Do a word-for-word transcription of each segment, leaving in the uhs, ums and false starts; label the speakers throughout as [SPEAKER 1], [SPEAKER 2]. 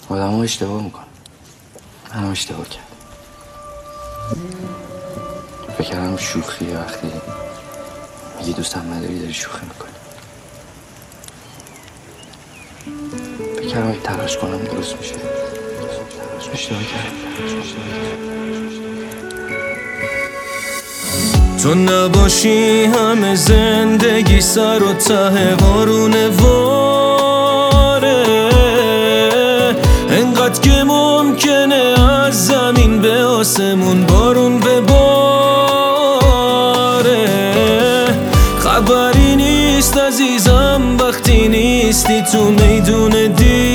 [SPEAKER 1] آدم ها اشتباه میکنه. من هم اشتباه کردم. فکر کردم شوخیه وقتی میگی دوستم نداری داری شوخی میکنی. فکر کردم اگه تلاش کنم درست میشه. اشتباه کردم.
[SPEAKER 2] تو نباشی همه زندگی سر و ته بارونه واره، انقدر که ممکنه از زمین به آسمون بارون بباره. خبری نیست عزیزم وقتی نیستی تو میدون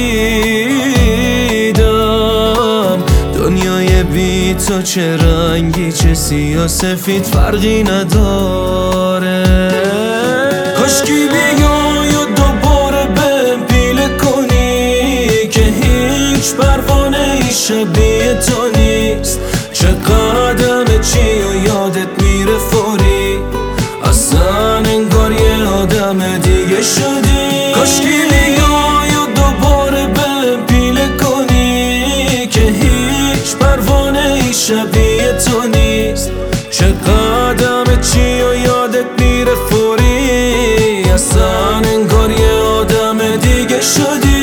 [SPEAKER 2] دیدم. دنیای بی تو چه رنگی چه سیاه سفید فرقی نداره. کاشکی بیای و دوباره بهم پیله کنی که هیچ پروانه ای شبیه تو نیست. چه قدم چی و یادت میره فوری، اصلا انگار یه آدم دیگه شدی. کاشکی بیای و دوباره بهم پیله کنی که هیچ پروانه ای شبیه تو نیست. چه قدم چی و یادت میره فوری، اصلا انگار یه آدم دیگه شدی.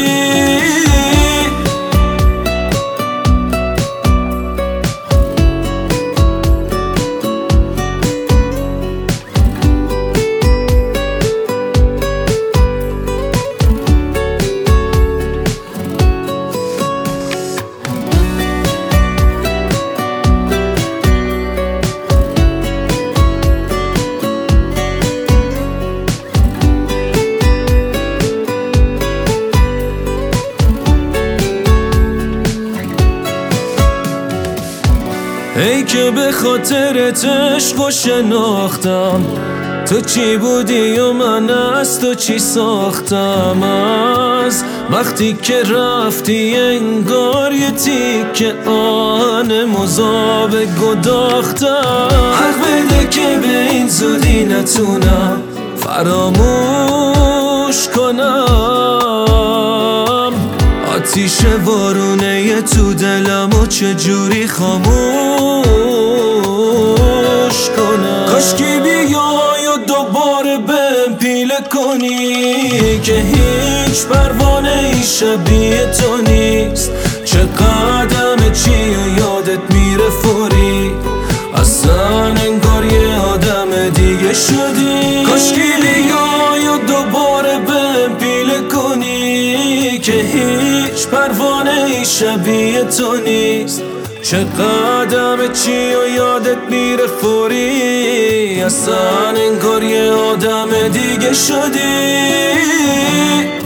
[SPEAKER 2] ای که به خاطرت عشق و شناختم، تو چی بودی و من از تو چی ساختم. از وقتی که رفتی انگار یه تیکه آهن مذاب گداختم. حق بده که به این زودی نتونم فراموش کنم. آتیش وارونه یه تو دلم و چجوری خاموش کنم. کاشکی بیای و دوباره بهم پیله کنی که هیچ پروانه ای شبیه تو نیست. چه قدم چی و یادت میره فوری، اصلا انگار یه آدم دیگه شدی. کاشکی بیای و دوباره بهم پیله کنی که هیچ پروانه ای شبیه تو نیست. چه قدم چی و یادت میره فوری، اصلا انگار یه آدم دیگه شدی.